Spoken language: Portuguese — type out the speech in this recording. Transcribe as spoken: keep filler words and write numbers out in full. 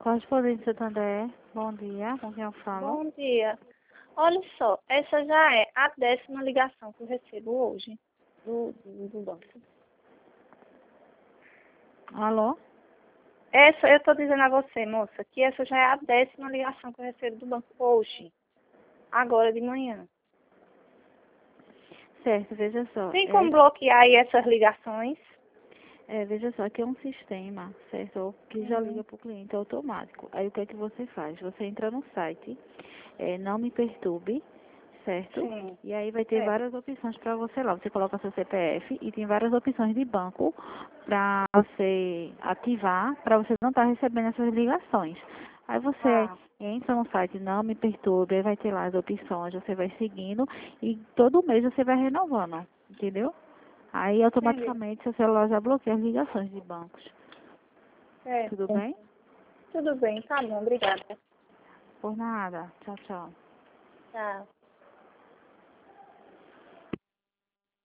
Correspondente Santander, bom dia, com quem eu falo? Bom dia. Olha só, essa já é a décima ligação que eu recebo hoje do, do, do banco. Alô? Essa, eu estou dizendo a você, moça, que essa já é a décima ligação que eu recebo do banco hoje, agora de manhã. Certo, veja só. Tem É, como bloquear aí essas ligações? é, veja só, aqui é um sistema, certo? Que já liga Hum, para o cliente automático. Aí o que é que você faz? Você entra no site, é, não me perturbe, certo? sim, E aí vai ter é, várias opções para você lá. Você coloca seu C P F e tem várias opções de banco para você ativar, para você não estar recebendo essas ligações. Aí você tá, entra no site Não Me Perturbe, aí vai ter lá as opções, você vai seguindo e todo mês você vai renovando, entendeu? Aí entendi. automaticamente seu celular já bloqueia as ligações de bancos. É, Tudo bem? tudo bem, tá bom, obrigada. Por nada. Tchau, tchau. Tchau.